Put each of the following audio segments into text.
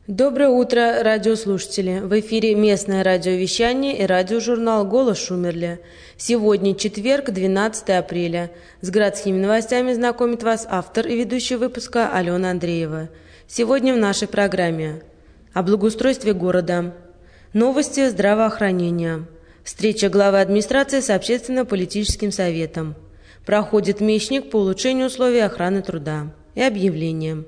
Доброе утро, радиослушатели! В эфире местное радиовещание и радиожурнал «Голос Шумерля». Сегодня четверг, 12 апреля. С городскими новостями знакомит вас автор и ведущий выпуска Алена Андреева. Сегодня в нашей программе о благоустройстве города, новости здравоохранения, встреча главы администрации с общественно-политическим советом, проходит мечник по улучшению условий охраны труда и объявление.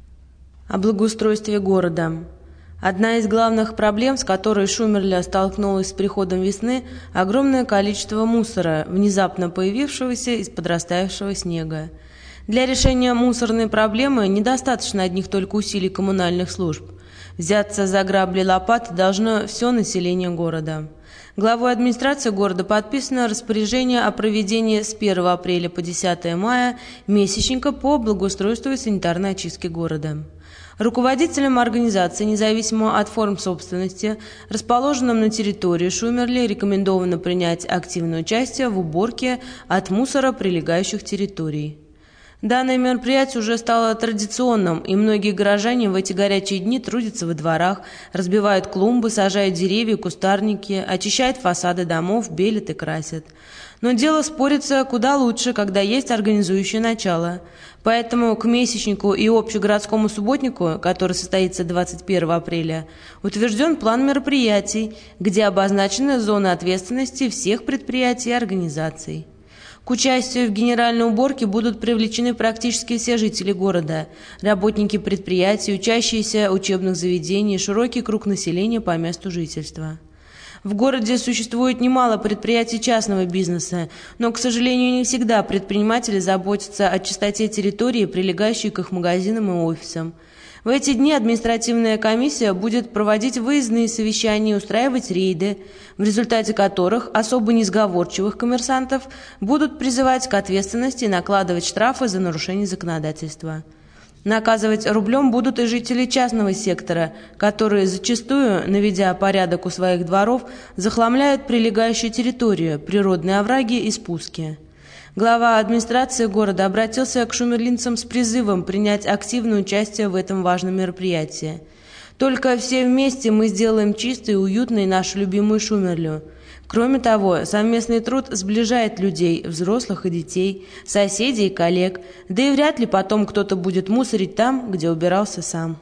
О благоустройстве города. Одна из главных проблем, с которой Шумерля столкнулась с приходом весны, огромное количество мусора, внезапно появившегося из подрастающего снега. Для решения мусорной проблемы недостаточно одних только усилий коммунальных служб. Взяться за грабли лопаты должно все население города. Главой администрации города подписано распоряжение о проведении с 1 апреля по 10 мая месячника по благоустройству и санитарной очистке города. Руководителям организации, независимо от форм собственности, расположенным на территории Шумерли, рекомендовано принять активное участие в уборке от мусора прилегающих территорий. Данное мероприятие уже стало традиционным, и многие горожане в эти горячие дни трудятся во дворах, разбивают клумбы, сажают деревья, кустарники, очищают фасады домов, белят и красят. Но дело спорится куда лучше, когда есть организующее начало. Поэтому к месячнику и общегородскому субботнику, который состоится 21 апреля, утвержден план мероприятий, где обозначены зоны ответственности всех предприятий и организаций. К участию в генеральной уборке будут привлечены практически все жители города, работники предприятий, учащиеся учебных заведений, широкий круг населения по месту жительства. В городе существует немало предприятий частного бизнеса, но, к сожалению, не всегда предприниматели заботятся о чистоте территории, прилегающей к их магазинам и офисам. В эти дни административная комиссия будет проводить выездные совещания и устраивать рейды, в результате которых особо несговорчивых коммерсантов будут призывать к ответственности и накладывать штрафы за нарушение законодательства. Наказывать рублем будут и жители частного сектора, которые зачастую, наведя порядок у своих дворов, захламляют прилегающую территорию, природные овраги и спуски. Глава администрации города обратился к шумерлинцам с призывом принять активное участие в этом важном мероприятии. Только все вместе мы сделаем чистой и уютной нашу любимую Шумерлю. Кроме того, совместный труд сближает людей, взрослых и детей, соседей и коллег, да и вряд ли потом кто-то будет мусорить там, где убирался сам.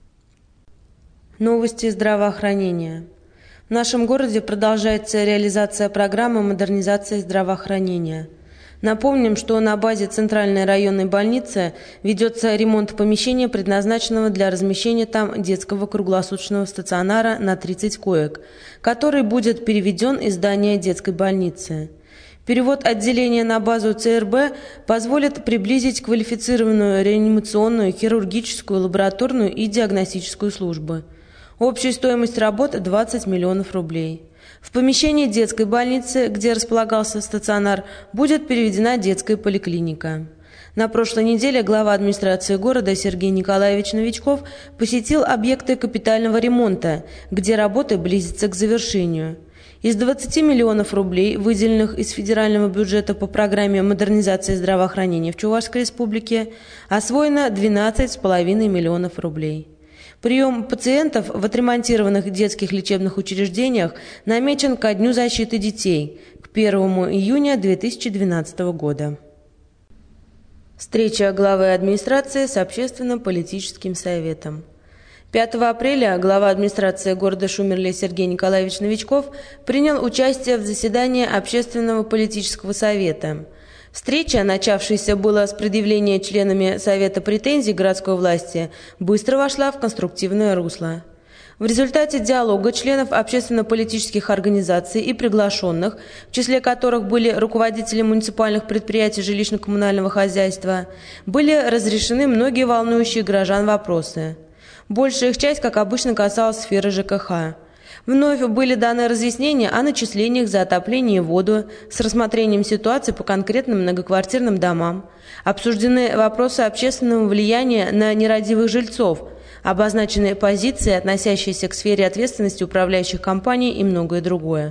Новости здравоохранения. В нашем городе продолжается реализация программы модернизации здравоохранения. Напомним, что на базе Центральной районной больницы ведется ремонт помещения, предназначенного для размещения там детского круглосуточного стационара на 30 коек, который будет переведен из здания детской больницы. Перевод отделения на базу ЦРБ позволит приблизить квалифицированную реанимационную, хирургическую, лабораторную и диагностическую службы. Общая стоимость работ – 20 миллионов рублей. В помещении детской больницы, где располагался стационар, будет переведена детская поликлиника. На прошлой неделе глава администрации города Сергей Николаевич Новичков посетил объекты капитального ремонта, где работы близятся к завершению. Из 20 миллионов рублей, выделенных из федерального бюджета по программе модернизации здравоохранения в Чувашской республике, освоено 12,5 миллионов рублей. Прием пациентов в отремонтированных детских лечебных учреждениях намечен ко Дню защиты детей, к 1 июня 2012 года. Встреча главы администрации с общественно-политическим советом. 5 апреля глава администрации города Шумерли Сергей Николаевич Новичков принял участие в заседании Общественного политического совета. Встреча, начавшаяся была с предъявления членами Совета претензий городской власти, быстро вошла в конструктивное русло. В результате диалога членов общественно-политических организаций и приглашенных, в числе которых были руководители муниципальных предприятий жилищно-коммунального хозяйства, были разрешены многие волнующие горожан вопросы. Большая их часть, как обычно, касалась сферы ЖКХ. Вновь были даны разъяснения о начислениях за отопление и воду с рассмотрением ситуации по конкретным многоквартирным домам. Обсуждены вопросы общественного влияния на нерадивых жильцов, обозначены позиции, относящиеся к сфере ответственности управляющих компаний и многое другое.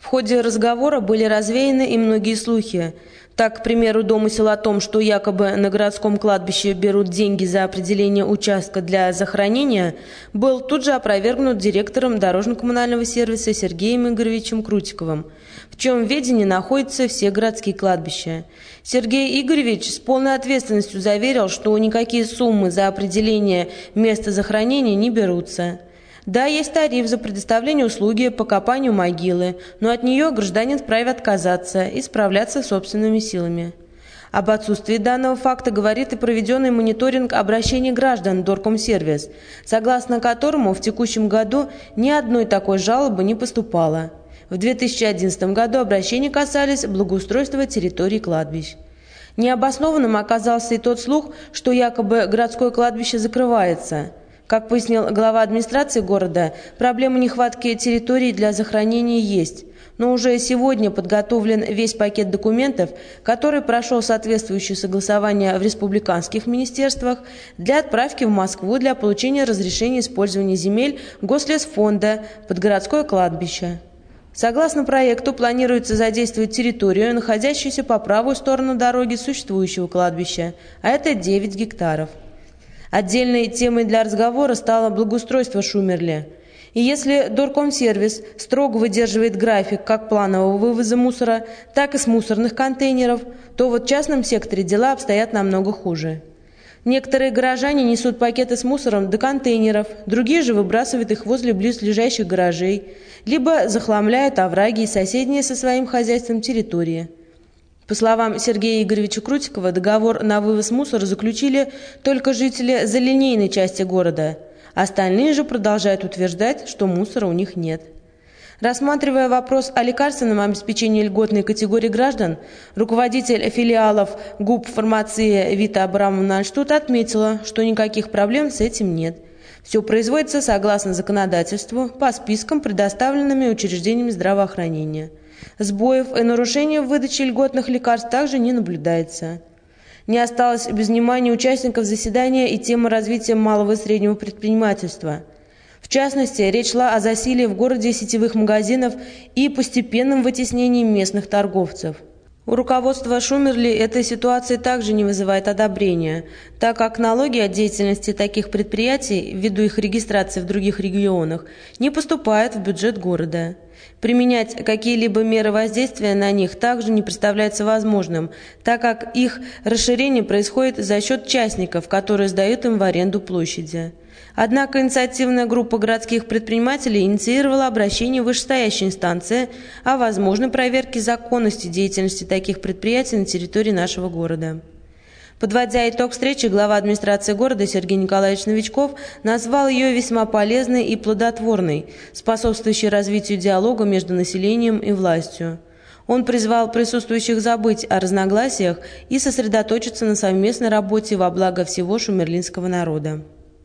В ходе разговора были развеяны и многие слухи. Так, к примеру, домысел о том, что якобы на городском кладбище берут деньги за определение участка для захоронения, был тут же опровергнут директором дорожно-коммунального сервиса Сергеем Игоревичем Крутиковым, в чьем ведении находятся все городские кладбища. Сергей Игоревич с полной ответственностью заверил, что никакие суммы за определение места захоронения не берутся. Да, есть тариф за предоставление услуги по копанию могилы, но от нее гражданин вправе отказаться и справляться собственными силами. Об отсутствии данного факта говорит и проведенный мониторинг обращений граждан в Доркомсервис, согласно которому в текущем году ни одной такой жалобы не поступало. В 2011 году обращения касались благоустройства территорий кладбищ. Необоснованным оказался и тот слух, что якобы городское кладбище закрывается. Как пояснил глава администрации города, проблема нехватки территорий для захоронения есть, но уже сегодня подготовлен весь пакет документов, который прошел соответствующее согласование в республиканских министерствах для отправки в Москву для получения разрешения использования земель Гослесфонда под городское кладбище. Согласно проекту, планируется задействовать территорию, находящуюся по правую сторону дороги существующего кладбища, а это 9 гектаров. Отдельной темой для разговора стало благоустройство Шумерли. И если Доркомсервис строго выдерживает график как планового вывоза мусора, так и с мусорных контейнеров, то вот в частном секторе дела обстоят намного хуже. Некоторые горожане несут пакеты с мусором до контейнеров, другие же выбрасывают их возле близлежащих гаражей, либо захламляют овраги и соседние со своим хозяйством территории. По словам Сергея Игоревича Крутикова, договор на вывоз мусора заключили только жители залинейной части города. Остальные же продолжают утверждать, что мусора у них нет. Рассматривая вопрос о лекарственном обеспечении льготной категории граждан, руководитель филиалов ГУП «Фармация» Вита Абрамовна Альштут отметила, что никаких проблем с этим нет. Все производится согласно законодательству по спискам, предоставленными учреждениями здравоохранения. Сбоев и нарушений в выдаче льготных лекарств также не наблюдается. Не осталось без внимания участников заседания и тема развития малого и среднего предпринимательства. В частности, речь шла о засилии в городе сетевых магазинов и постепенном вытеснении местных торговцев. У руководства Шумерли эта ситуация также не вызывает одобрения, так как налоги от деятельности таких предприятий, ввиду их регистрации в других регионах, не поступают в бюджет города. Применять какие-либо меры воздействия на них также не представляется возможным, так как их расширение происходит за счет частников, которые сдают им в аренду площади. Однако инициативная группа городских предпринимателей инициировала обращение в вышестоящей инстанции о возможной проверке законности деятельности таких предприятий на территории нашего города. Подводя итог встречи, глава администрации города Сергей Николаевич Новичков назвал ее весьма полезной и плодотворной, способствующей развитию диалога между населением и властью. Он призвал присутствующих забыть о разногласиях и сосредоточиться на совместной работе во благо всего шумерлинского народа.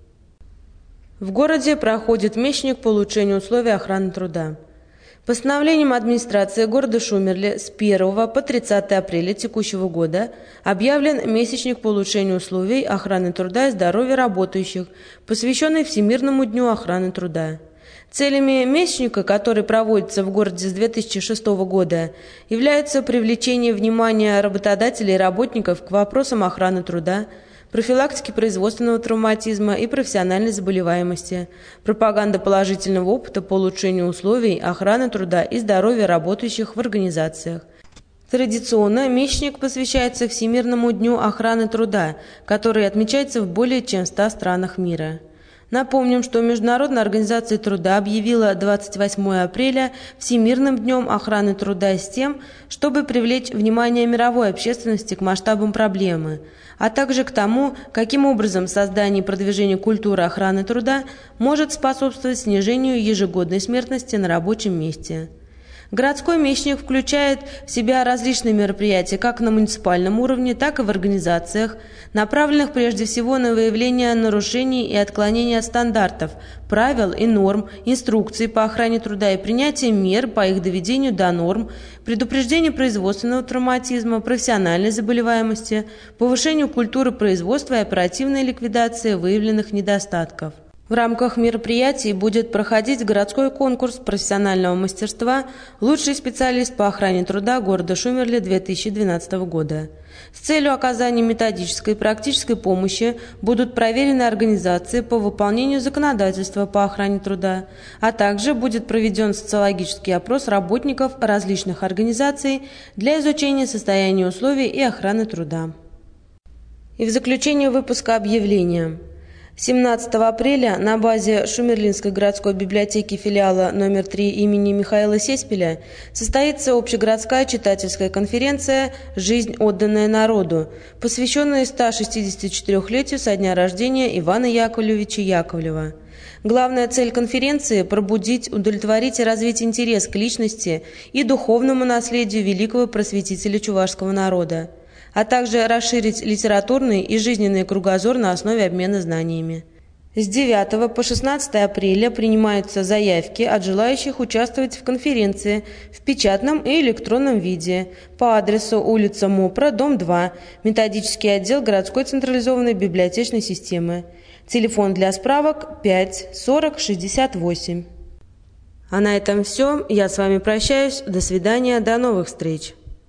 В городе проходит месячник по улучшению условий охраны труда. Постановлением администрации города Шумерли с 1 по 30 апреля текущего года объявлен месячник по улучшению условий охраны труда и здоровья работающих, посвященный Всемирному дню охраны труда. Целями месячника, который проводится в городе с 2006 года, являются привлечение внимания работодателей и работников к вопросам охраны труда, профилактики производственного травматизма и профессиональной заболеваемости, пропаганда положительного опыта по улучшению условий охраны труда и здоровья работающих в организациях. Традиционно месячник посвящается Всемирному дню охраны труда, который отмечается в более чем 100 странах мира. Напомним, что Международная организация труда объявила 28 апреля Всемирным днем охраны труда с тем, чтобы привлечь внимание мировой общественности к масштабам проблемы, а также к тому, каким образом создание и продвижение культуры охраны труда может способствовать снижению ежегодной смертности на рабочем месте. Городской месячник включает в себя различные мероприятия как на муниципальном уровне, так и в организациях, направленных прежде всего на выявление нарушений и отклонений от стандартов, правил и норм, инструкций по охране труда и принятие мер по их доведению до норм, предупреждение производственного травматизма, профессиональной заболеваемости, повышению культуры производства и оперативной ликвидации выявленных недостатков. В рамках мероприятий будет проходить городской конкурс профессионального мастерства «Лучший специалист по охране труда города Шумерля 2012 года». С целью оказания методической и практической помощи будут проверены организации по выполнению законодательства по охране труда, а также будет проведен социологический опрос работников различных организаций для изучения состояния условий и охраны труда. И в заключение выпуска объявления. 17 апреля на базе Шумерлинской городской библиотеки филиала номер 3 имени Михаила Сеспеля состоится общегородская читательская конференция «Жизнь, отданная народу», посвященная 164-летию со дня рождения Ивана Яковлевича Яковлева. Главная цель конференции – пробудить, удовлетворить и развить интерес к личности и духовному наследию великого просветителя чувашского народа, а также расширить литературный и жизненный кругозор на основе обмена знаниями. С 9 по 16 апреля принимаются заявки от желающих участвовать в конференции в печатном и электронном виде по адресу улица Мопра, дом 2, методический отдел городской централизованной библиотечной системы. Телефон для справок 5 40 68. А на этом все. Я с вами прощаюсь. До свидания. До новых встреч.